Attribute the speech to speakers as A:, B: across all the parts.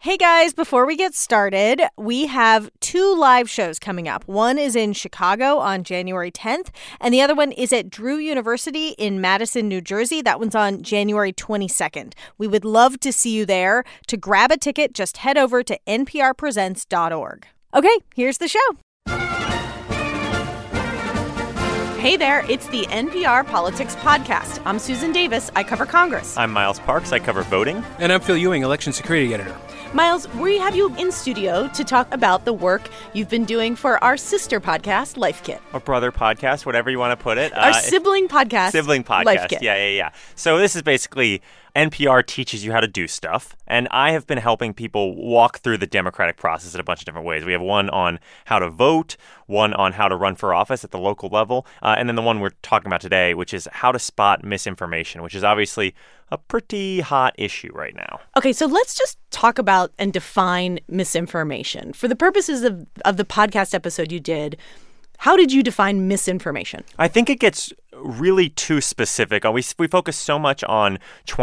A: Hey guys, before we get started, we have 2 live shows coming up. One is in Chicago on January 10th, and the other one is at Drew University in Madison, New Jersey. That one's on January 22nd. We would love to see you there. To grab a ticket, just head over to nprpresents.org. Okay, here's the show. Hey there, it's the NPR Politics Podcast. I'm Susan Davis. I cover Congress.
B: I'm Miles Parks. I cover voting.
C: And I'm Phil Ewing, election security editor.
A: Miles, we have you in studio to talk about the work you've been doing for our sister podcast, Life Kit.
B: Or brother podcast, whatever you want to put it.
A: Our sibling podcast. Life Kit.
B: Yeah. So this is basically NPR teaches you how to do stuff. And I have been helping people walk through the democratic process in a bunch of different ways. We have one on how to vote, one on how to run for office at the local level, and then the one we're talking about today, which is how to spot misinformation, which is obviously a pretty hot issue right now.
A: Okay, so let's just talk about and define misinformation. For the purposes of the podcast episode you did, how did you define misinformation?
B: I think it gets really too specific. We focus so much on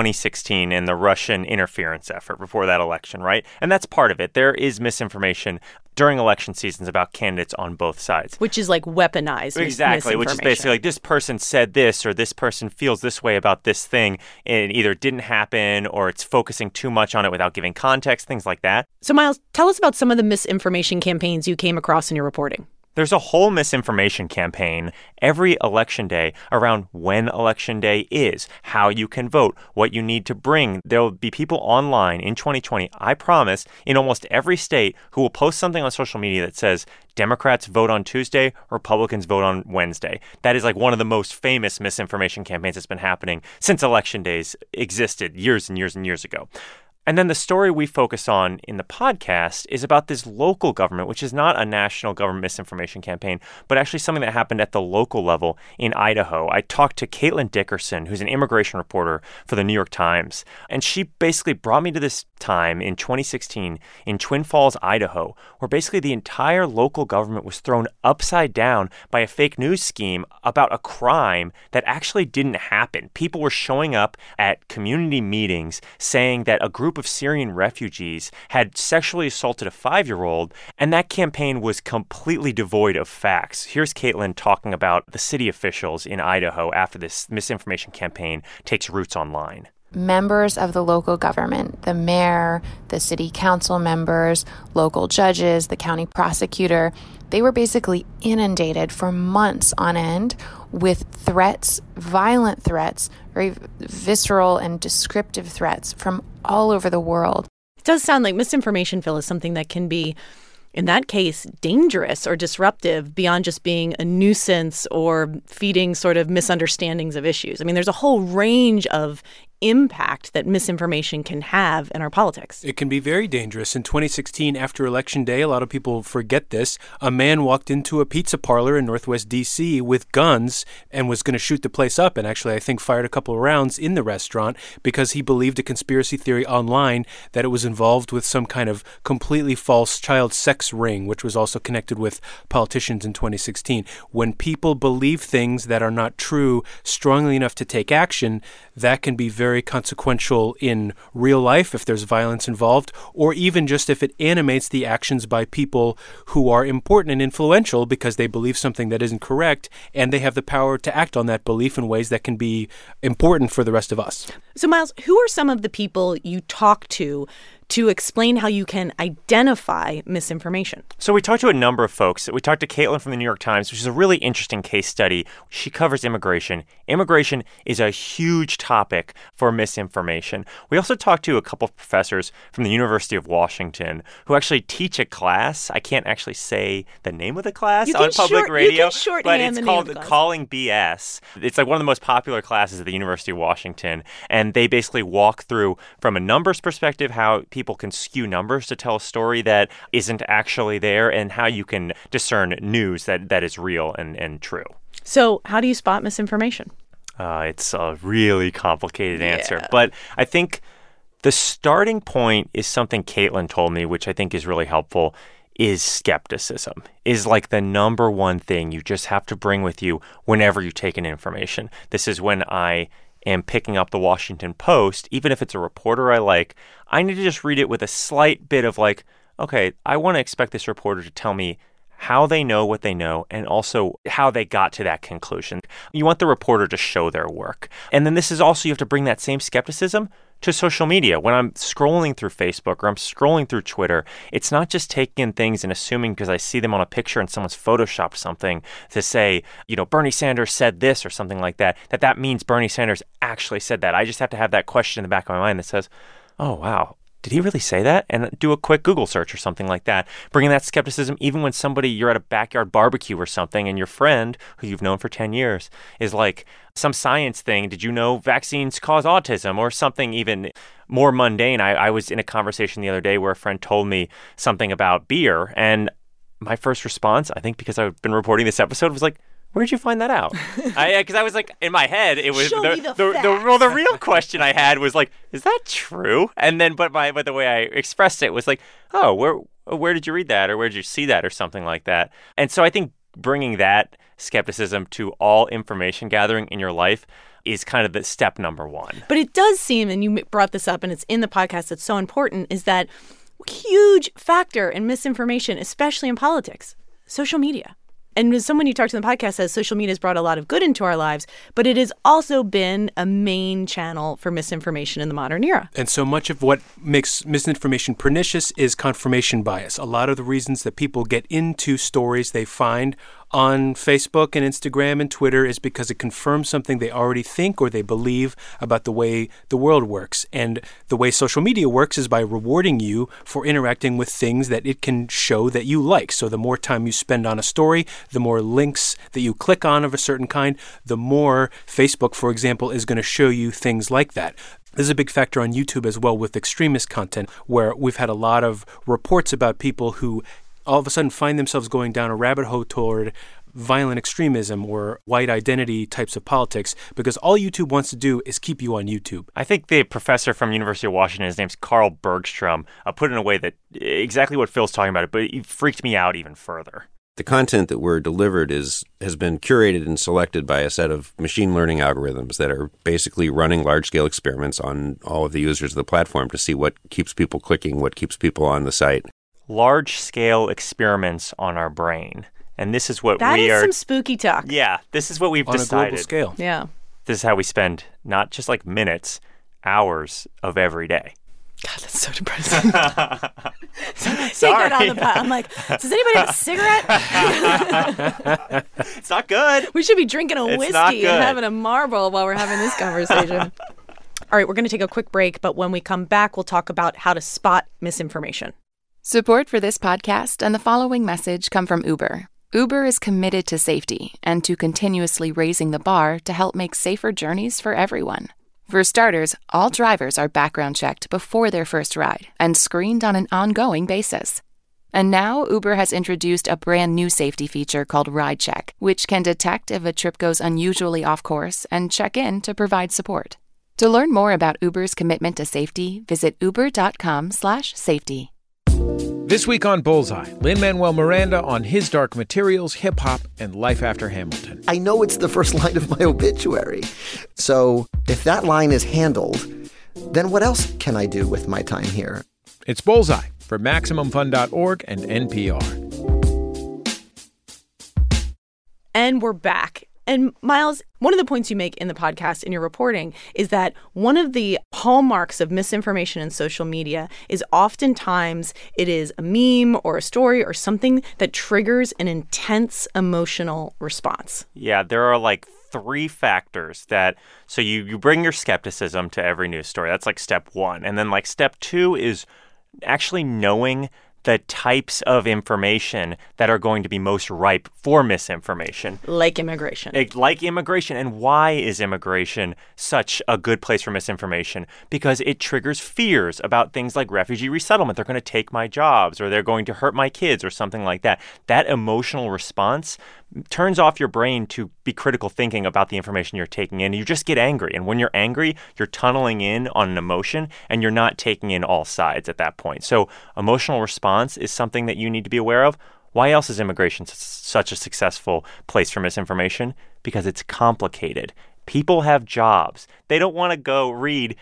B: 2016 and the Russian interference effort before that election, right? And that's part of it. There is misinformation during election seasons about candidates on both sides.
A: Which is like weaponized
B: Exactly, which is basically like this person said this or this person feels this way about this thing. And it either didn't happen or it's focusing too much on it without giving context, things like that.
A: So, Miles, tell us about some of the misinformation campaigns you came across in your reporting.
B: There's a whole misinformation campaign every election day around when election day is, how you can vote, what you need to bring. There will be people online in 2020, I promise, in almost every state who will post something on social media that says Democrats vote on Tuesday, Republicans vote on Wednesday. That is like one of the most famous misinformation campaigns that's been happening since election days existed years and years and years ago. And then the story we focus on in the podcast is about this local government, which is not a national government misinformation campaign, but actually something that happened at the local level in Idaho. I talked to Caitlin Dickerson, who's an immigration reporter for the New York Times, and she basically brought me to this time in 2016 in Twin Falls, Idaho, where basically the entire local government was thrown upside down by a fake news scheme about a crime that actually didn't happen. People were showing up at community meetings saying that a group of Syrian refugees had sexually assaulted a 5-year-old, and that campaign was completely devoid of facts. Here's Caitlin talking about the city officials in Idaho after this misinformation campaign takes roots online.
D: Members of the local government, the mayor, the city council members, local judges, the county prosecutor, they were basically inundated for months on end with threats, violent threats, very visceral and descriptive threats from all over the world.
A: It does sound like misinformation, Phil, is something that can be, in that case, dangerous or disruptive beyond just being a nuisance or feeding sort of misunderstandings of issues. I mean, there's a whole range of impact that misinformation can have in our politics.
C: It can be very dangerous. In 2016, after Election Day, a lot of people forget this, a man walked into a pizza parlor in Northwest D.C. with guns and was going to shoot the place up, and actually, I think, fired a couple of rounds in the restaurant because he believed a conspiracy theory online that it was involved with some kind of completely false child sex ring, which was also connected with politicians in 2016. When people believe things that are not true strongly enough to take action, that can be very consequential in real life if there's violence involved, or even just if it animates the actions by people who are important and influential because they believe something that isn't correct, and they have the power to act on that belief in ways that can be important for the rest of us.
A: So, Miles, who are some of the people you talk to explain how you can identify misinformation?
B: So we talked to a number of folks. We talked to Caitlin from the New York Times, which is a really interesting case study. She covers immigration. Immigration is a huge topic for misinformation. We also talked to a couple of professors from the University of Washington who actually teach a class. I can't actually say the name of the class on public radio, but it's called Calling BS. It's like one of the most popular classes at the University of Washington, and they basically walk through from a numbers perspective how people can skew numbers to tell a story that isn't actually there, and how you can discern news that is real and true.
A: So how do you spot misinformation?
B: It's a really complicated answer. But I think the starting point is something Caitlin told me, which I think is really helpful, is skepticism, is like the number one thing you just have to bring with you whenever you take in information. This is when I am picking up the Washington Post, even if it's a reporter I like, I need to just read it with a slight bit of like, okay, I want to expect this reporter to tell me how they know what they know and also how they got to that conclusion. You want the reporter to show their work. And then this is also, you have to bring that same skepticism to social media. When I'm scrolling through Facebook or I'm scrolling through Twitter, it's not just taking in things and assuming because I see them on a picture and someone's photoshopped something to say, Bernie Sanders said this or something like that, that means Bernie Sanders actually said that. I just have to have that question in the back of my mind that says, oh, wow, did he really say that? And do a quick Google search or something like that. Bringing that skepticism, even when you're at a backyard barbecue or something and your friend, who you've known for 10 years, is like some science thing. Did you know vaccines cause autism or something even more mundane? I was in a conversation the other day where a friend told me something about beer. And my first response, I think because I've been reporting this episode, was like, where'd you find that out? Because I was like, in my head, it was the real question I had was like, is that true? And then, but the way I expressed it was like, oh, where did you read that, or where did you see that, or something like that? And so I think bringing that skepticism to all information gathering in your life is kind of the step number one.
E: But it does seem, and you brought this up, and it's in the podcast that's so important, is that huge factor in misinformation, especially in politics, social media. And as someone you talked to in the podcast says, social media has brought a lot of good into our lives, but it has also been a main channel for misinformation in the modern era.
C: And so much of what makes misinformation pernicious is confirmation bias. A lot of the reasons that people get into stories they find on Facebook and Instagram and Twitter is because it confirms something they already think or they believe about the way the world works. And the way social media works is by rewarding you for interacting with things that it can show that you like. So the more time you spend on a story, the more links that you click on of a certain kind, the more Facebook, for example, is going to show you things like that. This is a big factor on YouTube as well with extremist content, where we've had a lot of reports about people who all of a sudden find themselves going down a rabbit hole toward violent extremism or white identity types of politics because all YouTube wants to do is keep you on YouTube.
B: I think the professor from University of Washington, his name's Carl Bergstrom, put it in a way that exactly what Phil's talking about, but it freaked me out even further.
F: The content that we're delivered has been curated and selected by a set of machine learning algorithms that are basically running large-scale experiments on all of the users of the platform to see what keeps people clicking, what keeps people on the site. Large-scale
B: experiments on our brain. And this is what
E: that is some spooky talk.
B: Yeah, this is what we've decided.
C: On a global scale.
E: Yeah.
B: This is how we spend not just like minutes, hours of every day.
E: God, that's so depressing. Sorry. Take that on the pot. I'm like, does anybody have a cigarette?
B: It's not good.
E: We should be drinking a whiskey and having a Marlboro while we're having this conversation. All right, we're going to take a quick break, but when we come back, we'll talk about how to spot misinformation.
D: Support for this podcast and the following message come from Uber. Uber is committed to safety and to continuously raising the bar to help make safer journeys for everyone. For starters, all drivers are background checked before their first ride and screened on an ongoing basis. And now Uber has introduced a brand new safety feature called Ride Check, which can detect if a trip goes unusually off course and check in to provide support. To learn more about Uber's commitment to safety, visit uber.com/safety.
G: This week on Bullseye, Lin-Manuel Miranda on his Dark Materials, hip-hop, and life after Hamilton.
H: I know it's the first line of my obituary. So if that line is handled, then what else can I do with my time here?
G: It's Bullseye for MaximumFun.org and NPR.
E: And we're back. And Miles, one of the points you make in the podcast in your reporting is that one of the hallmarks of misinformation in social media is oftentimes it is a meme or a story or something that triggers an intense emotional response.
B: Yeah, there are like three factors that, so you bring your skepticism to every news story. That's like step one. And then like step two is actually knowing the types of information that are going to be most ripe for misinformation.
E: Like immigration.
B: Like immigration. And why is immigration such a good place for misinformation? Because it triggers fears about things like refugee resettlement. They're going to take my jobs or they're going to hurt my kids or something like that. That emotional response turns off your brain to be critical thinking about the information you're taking in. You just get angry. And when you're angry, you're tunneling in on an emotion and you're not taking in all sides at that point. So emotional response is something that you need to be aware of. Why else is immigration such a successful place for misinformation? Because it's complicated. People have jobs. They don't want to go read,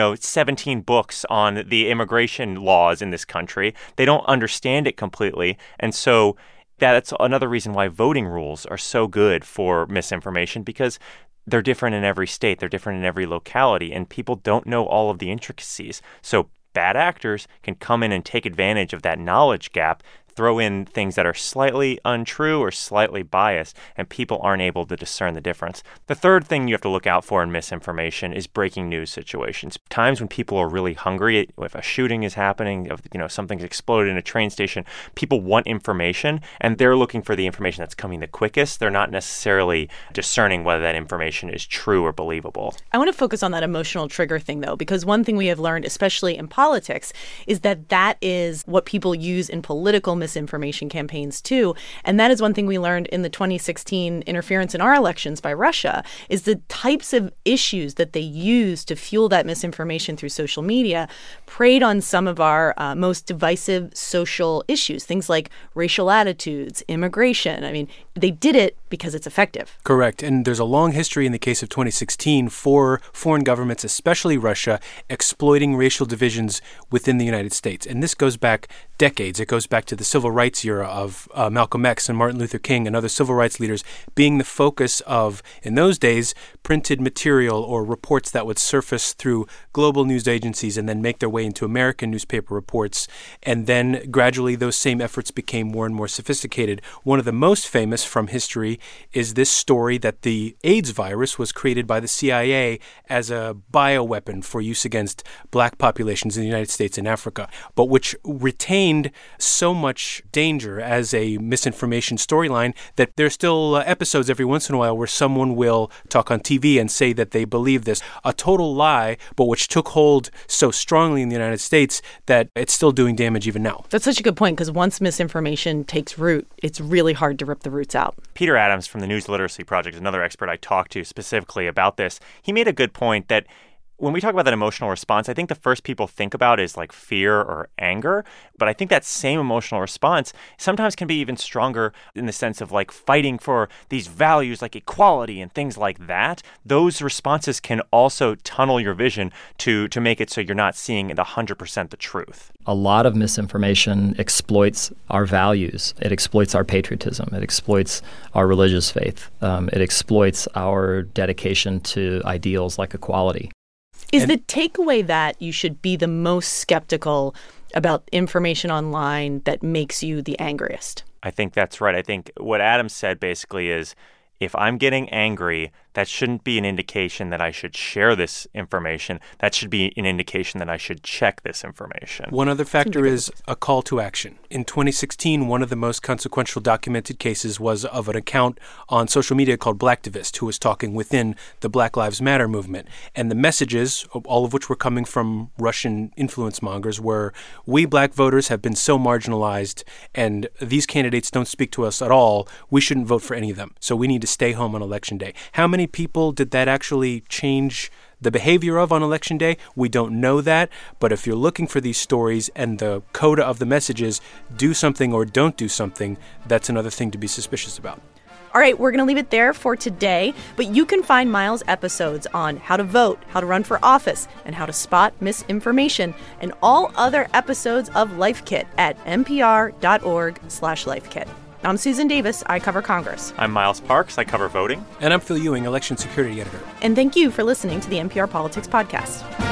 B: 17 books on the immigration laws in this country. They don't understand it completely. And so that's another reason why voting rules are so good for misinformation, because they're different in every state. They're different in every locality, and people don't know all of the intricacies. So bad actors can come in and take advantage of that knowledge gap, throw in things that are slightly untrue or slightly biased, and people aren't able to discern the difference. The third thing you have to look out for in misinformation is breaking news situations. Times when people are really hungry, if a shooting is happening, if something's exploded in a train station, people want information, and they're looking for the information that's coming the quickest. They're not necessarily discerning whether that information is true or believable.
E: I want to focus on that emotional trigger thing, though, because one thing we have learned, especially in politics, is that is what people use in political misinformation campaigns too. And that is one thing we learned in the 2016 interference in our elections by Russia, is the types of issues that they use to fuel that misinformation through social media preyed on some of our most divisive social issues, things like racial attitudes, immigration. I mean, they did it because it's effective.
C: Correct. And there's a long history in the case of 2016 for foreign governments, especially Russia, exploiting racial divisions within the United States. And this goes back decades. It goes back to the civil rights era of Malcolm X and Martin Luther King and other civil rights leaders being the focus of, in those days, printed material or reports that would surface through global news agencies and then make their way into American newspaper reports. And then gradually those same efforts became more and more sophisticated. One of the most famous from history is this story that the AIDS virus was created by the CIA as a bioweapon for use against black populations in the United States and Africa, but which retained so much danger as a misinformation storyline that there's still episodes every once in a while where someone will talk on TV and say that they believe this, a total lie, but which took hold so strongly in the United States that it's still doing damage even now.
E: That's such a good point, because once misinformation takes root, it's really hard to rip the roots out.
B: Peter Adams from the News Literacy Project is another expert I talked to specifically about this. He made a good point that when we talk about that emotional response, I think the first people think about is like fear or anger. But I think that same emotional response sometimes can be even stronger in the sense of like fighting for these values like equality and things like that. Those responses can also tunnel your vision to make it so you're not seeing the 100% the truth.
I: A lot of misinformation exploits our values. It exploits our patriotism. It exploits our religious faith. It exploits our dedication to ideals like equality.
E: Is the takeaway that you should be the most skeptical about information online that makes you the angriest?
B: I think that's right. I think what Adam said basically is, if I'm getting angry, that shouldn't be an indication that I should share this information. That should be an indication that I should check this information.
C: One other factor is a call to action. In 2016, one of the most consequential documented cases was of an account on social media called Blacktivist, who was talking within the Black Lives Matter movement. And the messages, all of which were coming from Russian influence mongers, were, we black voters have been so marginalized and these candidates don't speak to us at all. We shouldn't vote for any of them. So we need to stay home on Election Day. How many people did that actually change the behavior of on Election Day? We don't know that, but if you're looking for these stories and the coda of the messages, do something or don't do something, that's another thing to be suspicious about.
E: All right, we're going to leave it there for today, but you can find Miles' episodes on how to vote, how to run for office, and how to spot misinformation, and all other episodes of Life Kit at npr.org/lifekit. I'm Susan Davis. I cover Congress.
B: I'm Miles Parks. I cover voting.
C: And I'm Phil Ewing, election security editor.
E: And thank you for listening to the NPR Politics Podcast.